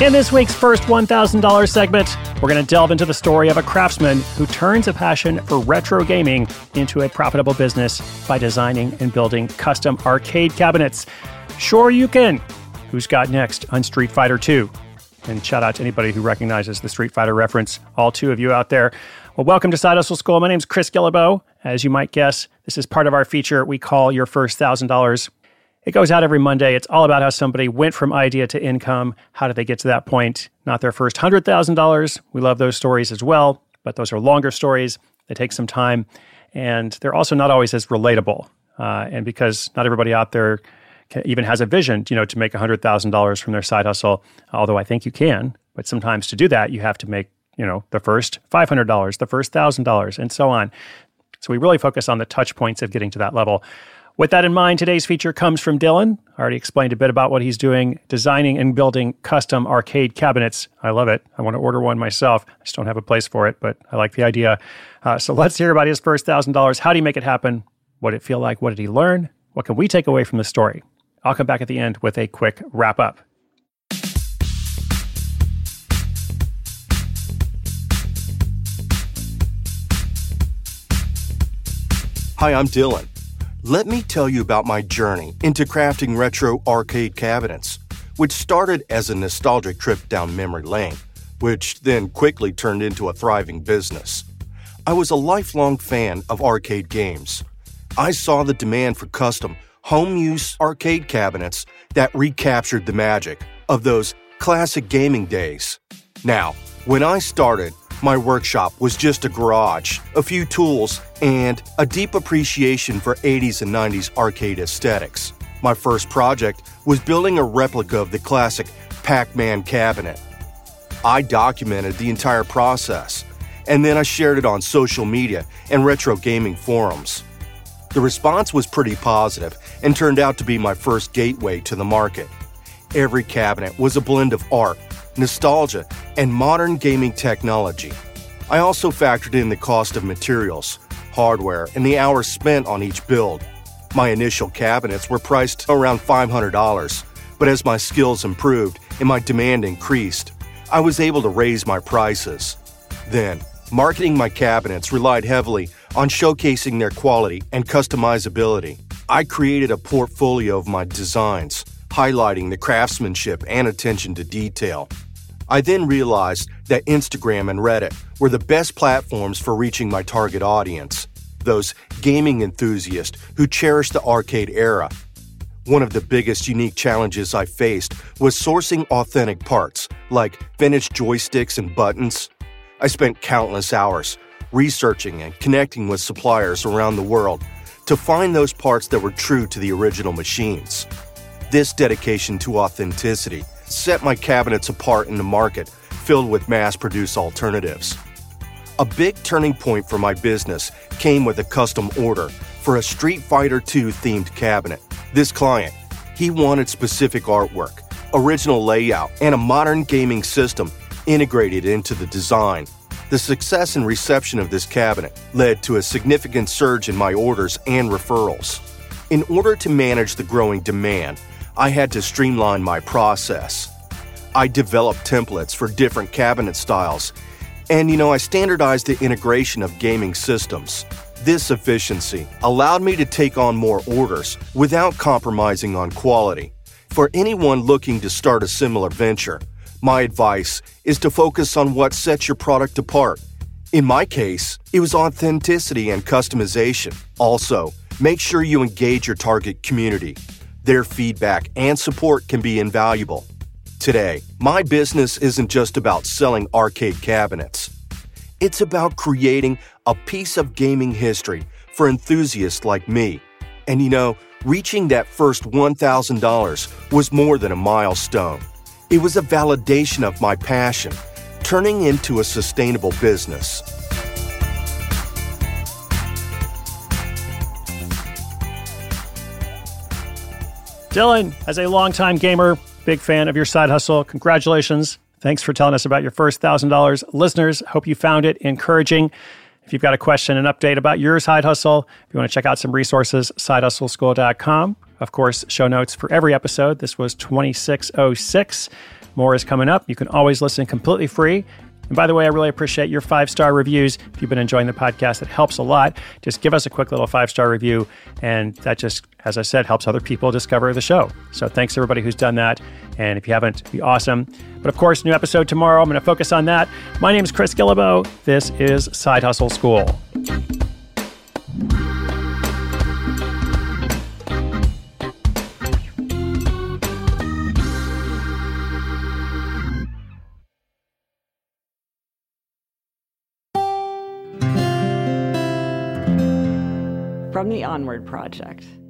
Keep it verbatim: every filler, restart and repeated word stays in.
In this week's first one thousand dollars segment, we're going to delve into the story of a craftsman who turns a passion for retro gaming into a profitable business by designing and building custom arcade cabinets. Sure you can. Who's got next on Street Fighter two? And shout out to anybody who recognizes the Street Fighter reference, all two of you out there. Well, welcome to Side Hustle School. My name's Chris Guillebeau. As you might guess, this is part of our feature we call Your First one thousand dollars. It goes out every Monday. It's all about how somebody went from idea to income. How did they get to that point? Not their first one hundred thousand dollars. We love those stories as well, but those are longer stories. They take some time, and they're also not always as relatable. Uh, and because not everybody out there can, even has a vision, you know, to make one hundred thousand dollars from their side hustle, although I think you can. But sometimes to do that, you have to make, you know, the first five hundred dollars, the first one thousand dollars, and so on. So we really focus on the touch points of getting to that level. With that in mind, today's feature comes from Dylan. I already explained a bit about what he's doing, designing and building custom arcade cabinets. I love it. I want to order one myself. I just don't have a place for it, but I like the idea. Uh, so let's hear about his first one thousand dollars. How did he make it happen? What did it feel like? What did he learn? What can we take away from the story? I'll come back at the end with a quick wrap-up. Hi, I'm Dylan. Let me tell you about my journey into crafting retro arcade cabinets, which started as a nostalgic trip down memory lane, which then quickly turned into a thriving business. I was a lifelong fan of arcade games. I saw the demand for custom, home-use arcade cabinets that recaptured the magic of those classic gaming days. Now, when I started, my workshop was just a garage, a few tools, and a deep appreciation for eighties and nineties arcade aesthetics. My first project was building a replica of the classic Pac-Man cabinet. I documented the entire process, and then I shared it on social media and retro gaming forums. The response was pretty positive and turned out to be my first gateway to the market. Every cabinet was a blend of art, nostalgia, and modern gaming technology. I also factored in the cost of materials, hardware, and the hours spent on each build. My initial cabinets were priced around five hundred dollars, but as my skills improved and my demand increased, I was able to raise my prices. Then, marketing my cabinets relied heavily on showcasing their quality and customizability. I created a portfolio of my designs, highlighting the craftsmanship and attention to detail. I then realized that Instagram and Reddit were the best platforms for reaching my target audience, those gaming enthusiasts who cherish the arcade era. One of the biggest unique challenges I faced was sourcing authentic parts, like vintage joysticks and buttons. I spent countless hours researching and connecting with suppliers around the world to find those parts that were true to the original machines. This dedication to authenticity set my cabinets apart in the market, filled with mass-produced alternatives. A big turning point for my business came with a custom order for a Street Fighter two themed cabinet. This client, he wanted specific artwork, original layout, and a modern gaming system integrated into the design. The success and reception of this cabinet led to a significant surge in my orders and referrals. In order to manage the growing demand, I had to streamline my process. I developed templates for different cabinet styles, and you know, I standardized the integration of gaming systems. This efficiency allowed me to take on more orders without compromising on quality. For anyone looking to start a similar venture, my advice is to focus on what sets your product apart. In my case, it was authenticity and customization. Also, make sure you engage your target community. Their feedback and support can be invaluable. Today, my business isn't just about selling arcade cabinets. It's about creating a piece of gaming history for enthusiasts like me. And you know, reaching that first one thousand dollars was more than a milestone. It was a validation of my passion, turning into a sustainable business. Dylan, as a longtime gamer, big fan of your side hustle, congratulations. Thanks for telling us about your first one thousand dollars. Listeners, hope you found it encouraging. If you've got a question, an update about your side hustle, if you want to check out some resources, side hustle school dot com. Of course, show notes for every episode. This was twenty-six oh six. More is coming up. You can always listen completely free. And by the way, I really appreciate your five-star reviews. If you've been enjoying the podcast, it helps a lot. Just give us a quick little five-star review, and that just, as I said, helps other people discover the show. So thanks to everybody who's done that. And if you haven't, it'd be awesome. But of course, new episode tomorrow. I'm going to focus on that. My name is Chris Guillebeau. This is Side Hustle School. From the Onward Project.